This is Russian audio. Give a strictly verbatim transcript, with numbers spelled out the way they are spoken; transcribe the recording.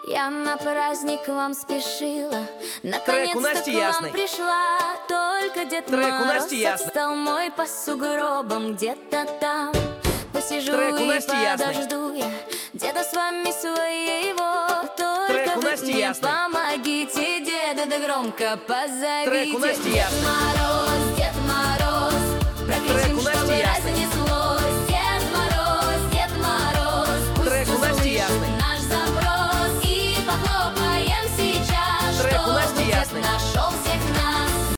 Я на праздник к вам спешила, Трек у наконец-то Насти к вам Ясной. пришла. Только Дед Трек у Мороз Насти Ясной. отстал мой по сугробам где-то там. Посижу Трек у и Насти Ясной. подожду я деда с вами своего. Только Трек у вы Насти мне Ясной. помогите, деда, да громко позовите. Трек у Насти Дед Ясной. Мороз, Дед Мороз, Трек прокричим, у Насти чтобы Ясной. разнесло.